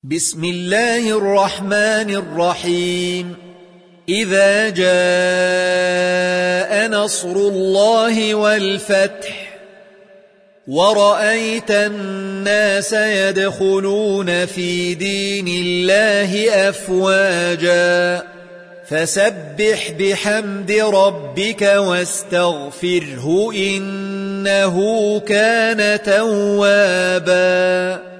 بسم الله الرحمن الرحيم إذا جاء نصر الله والفتح ورأيت الناس يدخلون في دين الله أفواجا فسبح بحمد ربك واستغفره إنه كان توابا